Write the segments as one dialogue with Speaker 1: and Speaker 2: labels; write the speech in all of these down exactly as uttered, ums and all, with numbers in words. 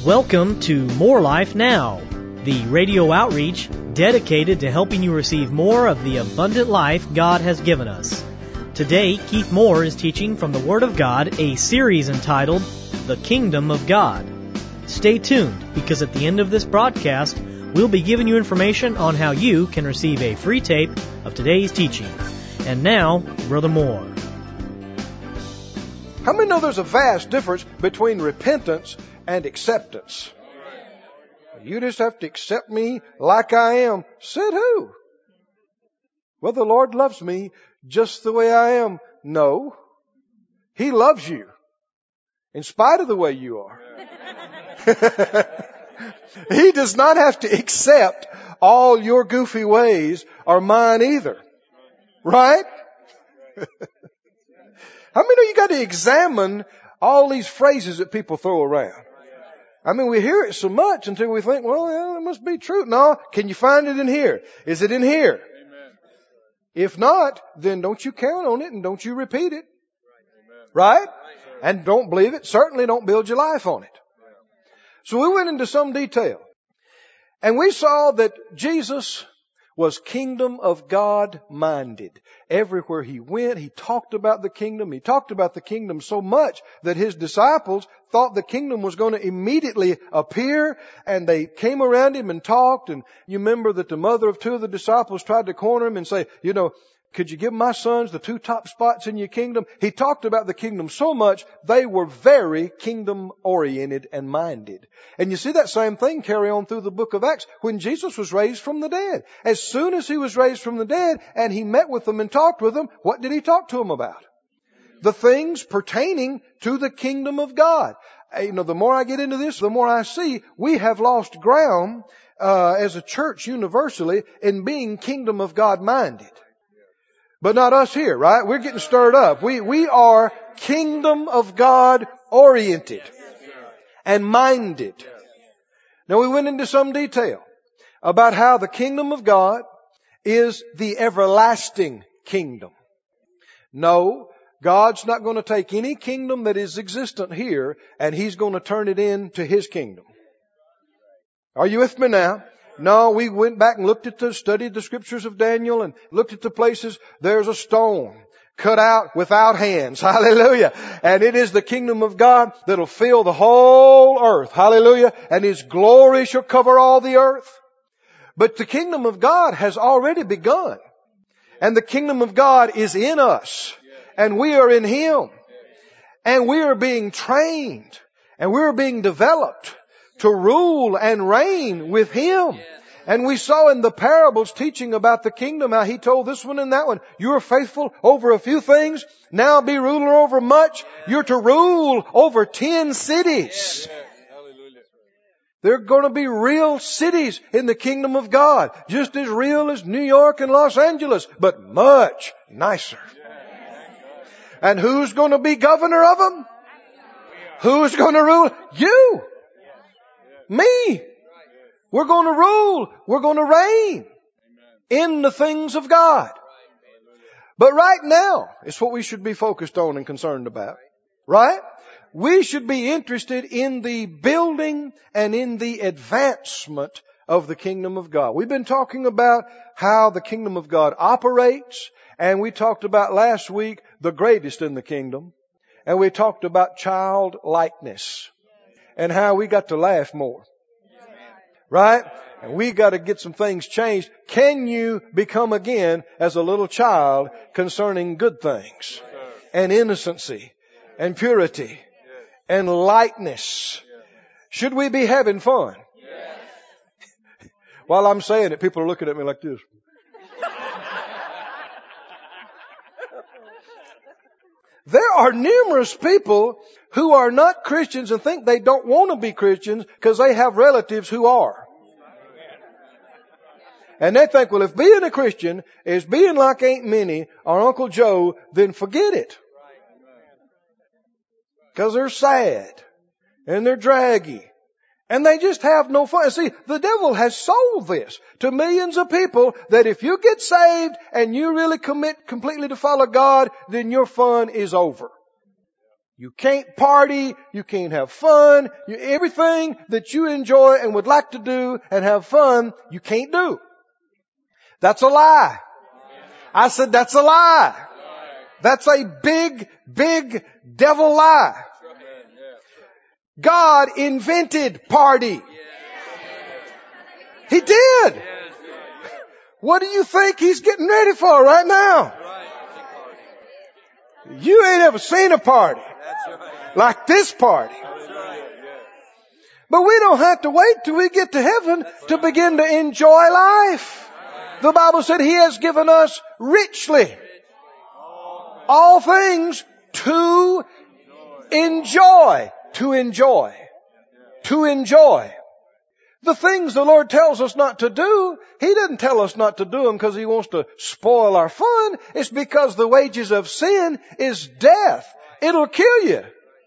Speaker 1: Welcome to More Life Now, the radio outreach dedicated to helping you receive more of the abundant life God has given us. Today, Keith Moore is teaching from the Word of God, a series entitled The Kingdom of God. Stay tuned, because at the end of this broadcast, we'll be giving you information on how you can receive a free tape of today's teaching. And now, Brother Moore.
Speaker 2: How many know there's a vast difference between repentance and acceptance? You just have to accept me like I am. Said who? Well, the Lord loves me just the way I am. No. He loves you in spite of the way you are. He does not have to accept all your goofy ways or mine either. Right? How many know you got to examine all these phrases that people throw around? I mean, we hear it so much until we think, well, yeah, it must be true. No, can you find it in here? Is it in here? Amen. If not, then don't you count on it and don't you repeat it. Right? Right? And don't believe it. Certainly don't build your life on it. So we went into some detail. And we saw that Jesus was kingdom of God minded. Everywhere He went, He talked about the kingdom. He talked about the kingdom so much that His disciples thought the kingdom was going to immediately appear, and they came around Him and talked. And you remember that the mother of two of the disciples tried to corner Him and say, you know, could you give my sons the two top spots in your kingdom? He talked about the kingdom so much, they were very kingdom oriented and minded. And you see that same thing carry on through the book of Acts when Jesus was raised from the dead. As soon as He was raised from the dead and He met with them and talked with them, what did He talk to them about? The things pertaining to the kingdom of God. You know, the more I get into this, the more I see we have lost ground uh, as a church universally in being kingdom of God minded. But not us here, right? We're getting stirred up. We, we are kingdom of God oriented and minded. Now we went into some detail about how the kingdom of God is the everlasting kingdom. No, God's not going to take any kingdom that is existent here and He's going to turn it into His kingdom. Are you with me now? No, we went back and looked at the, studied the scriptures of Daniel and looked at the places. There's a stone cut out without hands. Hallelujah. And it is the kingdom of God that'll fill the whole earth. Hallelujah. And His glory shall cover all the earth. But the kingdom of God has already begun. And the kingdom of God is in us. And we are in Him. And we are being trained. And we are being developed to rule and reign with Him. And we saw in the parables teaching about the kingdom how He told this one and that one, you are faithful over a few things, now be ruler over much. You're to rule over ten cities. There are going to be real cities in the kingdom of God, just as real as New York and Los Angeles, but much nicer. And who's going to be governor of them? Who's going to rule? You. Me. We're going to rule. We're going to reign in the things of God. But right now, it's what we should be focused on and concerned about. Right? We should be interested in the building and in the advancement of the kingdom of God. We've been talking about how the kingdom of God operates, and we talked about last week the greatest in the kingdom, and we talked about childlikeness. And how we got to laugh more. Right? And we got to get some things changed. Can you become again as a little child concerning good things and innocency and purity and lightness? Should we be having fun? While I'm saying it, people are looking at me like this. There are numerous people who are not Christians and think they don't want to be Christians because they have relatives who are. And they think, well, if being a Christian is being like Aunt Minnie or Uncle Joe, then forget it. Because they're sad and they're draggy and they just have no fun. See, the devil has sold this to millions of people that if you get saved and you really commit completely to follow God, then your fun is over. You can't party. You can't have fun. You, everything that you enjoy and would like to do and have fun, you can't do. That's a lie. I said that's a lie. That's a big, big devil lie. God invented party. He did. What do you think He's getting ready for right now? You ain't ever seen a party like this party. But we don't have to wait till we get to heaven to begin to enjoy life. The Bible said He has given us richly all things to enjoy. To enjoy. To enjoy. The things the Lord tells us not to do, He didn't tell us not to do them because He wants to spoil our fun. It's because the wages of sin is death. It'll kill you.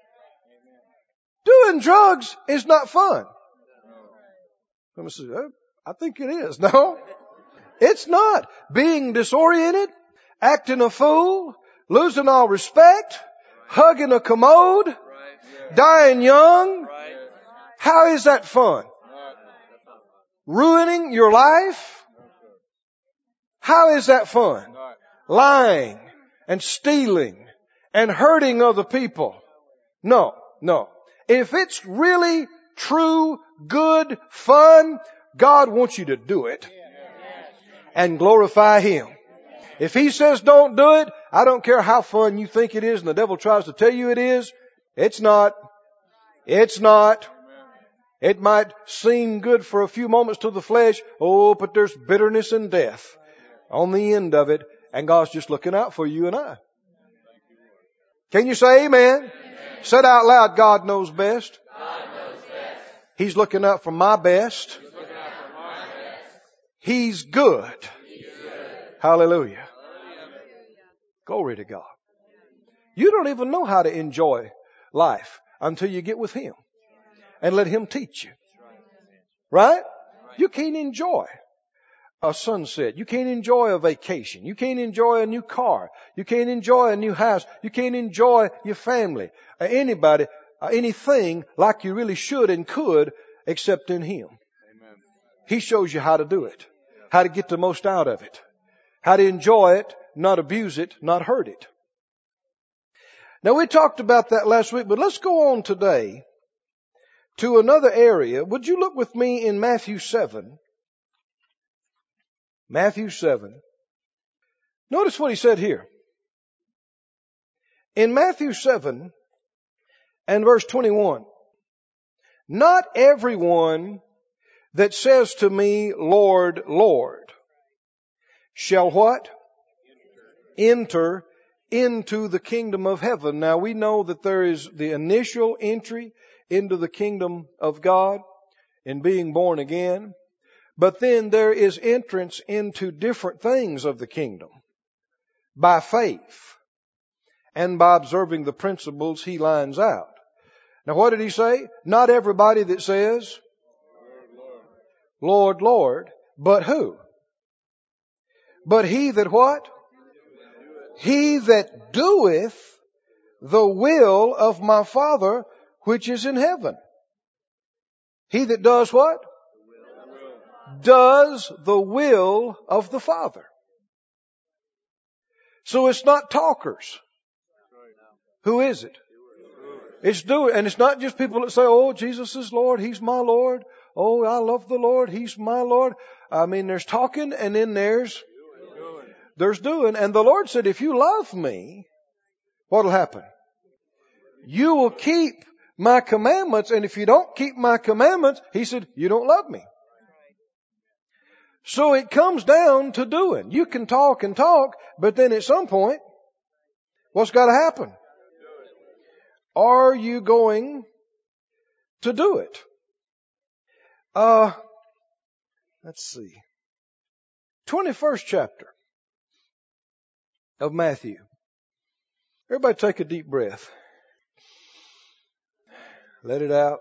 Speaker 2: Doing drugs is not fun. Let say, oh, I think it is. No, it's not. Being disoriented, acting a fool, losing all respect, hugging a commode, dying young. How is that fun? Ruining your life? How is that fun? Lying and stealing and hurting other people. No, no. If it's really true, good, fun, God wants you to do it and glorify Him. If He says don't do it, I don't care how fun you think it is and the devil tries to tell you it is. It's not. It's not. It might seem good for a few moments to the flesh. Oh, but there's bitterness and death on the end of it. And God's just looking out for you and I. Can you say amen? Amen. Said out loud, God knows best. God knows best. He's looking out for my best. He's, looking out for my best. He's good. He's good. Hallelujah. Hallelujah. Glory to God. You don't even know how to enjoy life until you get with Him and let Him teach you. Right? You can't enjoy a sunset. You can't enjoy a vacation. You can't enjoy a new car. You can't enjoy a new house. You can't enjoy your family, or anybody, or anything like you really should and could except in Him. Amen. He shows you how to do it, how to get the most out of it, how to enjoy it, not abuse it, not hurt it. Now we talked about that last week, but let's go on today to another area. Would you look with me in Matthew seven? Matthew seven. Notice what He said here. In Matthew seven and verse twenty-one. Not everyone that says to me, Lord, Lord, shall what? Enter into the kingdom of heaven. Now we know that there is the initial entry into the kingdom of God in being born again. But then there is entrance into different things of the kingdom by faith and by observing the principles He lines out. Now what did He say? Not everybody that says, Lord, Lord, but who? But he that what? He that doeth the will of my Father which is in heaven. He that does what? Does the will of the Father. So it's not talkers. Who is it? It's doing. And it's not just people that say, oh, Jesus is Lord. He's my Lord. Oh, I love the Lord. He's my Lord. I mean, there's talking and then there's, there's doing. And the Lord said, if you love me, what'll happen? You will keep my commandments. And if you don't keep my commandments, He said, you don't love me. So it comes down to doing. You can talk and talk, but then at some point, what's got to happen? Are you going to do it? Uh, let's see. twenty-first chapter of Matthew. Everybody take a deep breath. Let it out.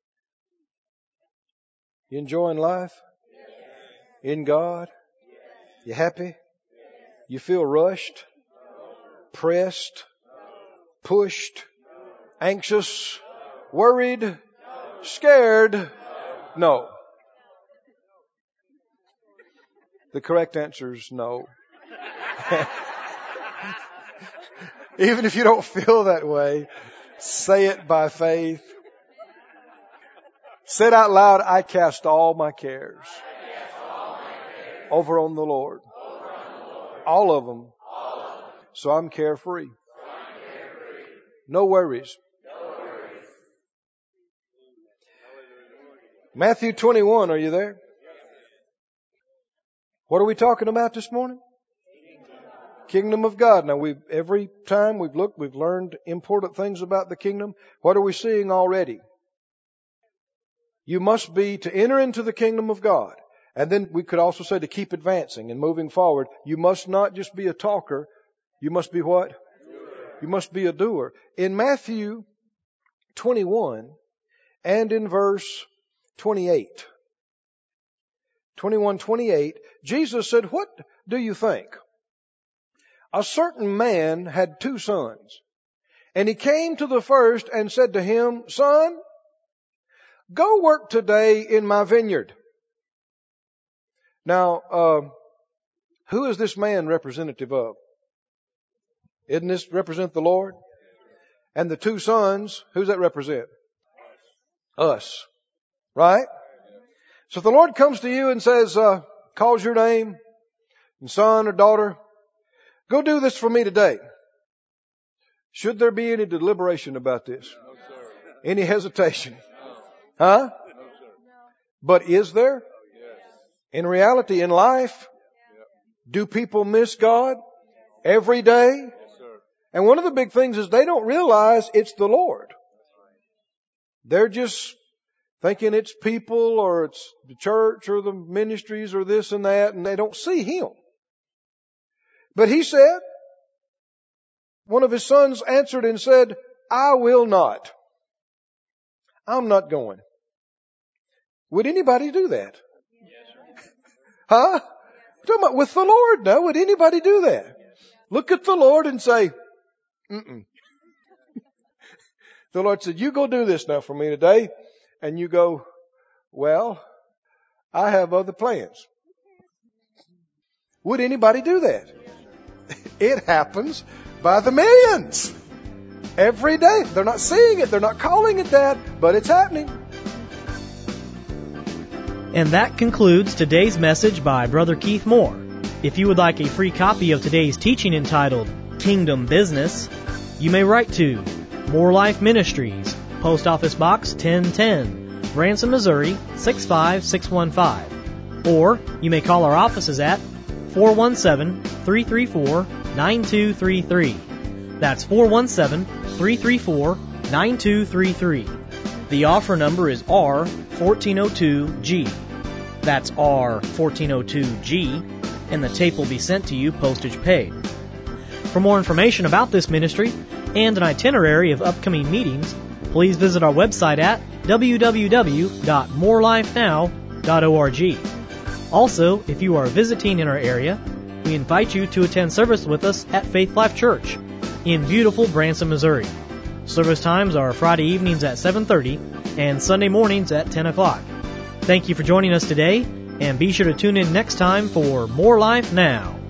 Speaker 2: You enjoying life? In God? You happy? You feel rushed? Pressed? Pushed? Anxious? Worried? Scared? No. The correct answer is no. Even if you don't feel that way, say it by faith. Say it out loud, I cast all my cares over on the Lord. All of them. So I'm carefree. No worries. Matthew twenty-one, are you there? What are we talking about this morning? Kingdom of God. Now, we've every time we've looked, we've learned important things about the kingdom. What are we seeing already? You must be, to enter into the kingdom of God. And then we could also say to keep advancing and moving forward. You must not just be a talker. You must be what? You must be a doer. In Matthew twenty-one and in verse twenty-eight. twenty-one, twenty-eight, Jesus said, what do you think? A certain man had two sons, and he came to the first and said to him, Son, go work today in my vineyard. Now, uh, who is this man representative of? Isn't this represent the Lord? And the two sons, who's that represent? Us. Right? So if the Lord comes to you and says, uh, calls your name, and son or daughter, go do this for me today. Should there be any deliberation about this?
Speaker 3: No, sir.
Speaker 2: Any hesitation?
Speaker 3: No.
Speaker 2: Huh?
Speaker 3: No, sir.
Speaker 2: But is there?
Speaker 3: Yes.
Speaker 2: In reality, in life, do people miss God every day?
Speaker 3: Yes, sir.
Speaker 2: And one of the big things is they don't realize it's the Lord. They're just thinking it's people or it's the church or the ministries or this and that, and they don't see Him. But He said, one of His sons answered and said, I will not. I'm not going. Would anybody do that?
Speaker 3: Yes, sir.
Speaker 2: Huh? I'm talking about with the Lord now. Would anybody do that? Yes. Look at the Lord and say, mm-mm. The Lord said, you go do this now for me today. And you go, well, I have other plans. Would anybody do that? It happens by the millions. Every day. They're not seeing it. They're not calling it that, but it's happening.
Speaker 1: And that concludes today's message by Brother Keith Moore. If you would like a free copy of today's teaching entitled Kingdom Business, you may write to More Life Ministries, Post Office Box ten ten, Branson, Missouri six five six one five. Or you may call our offices at four one seven, three three four, nine two three three. That's four one seven, three three four, nine two three three. The offer number is R fourteen oh two G. That's R fourteen oh two G, and the tape will be sent to you postage paid. For more information about this ministry and an itinerary of upcoming meetings, please visit our website at w w w dot more life now dot org. Also, if you are visiting in our area, we invite you to attend service with us at Faith Life Church in beautiful Branson, Missouri. Service times are Friday evenings at seven thirty and Sunday mornings at ten o'clock. Thank you for joining us today, and be sure to tune in next time for More Life Now.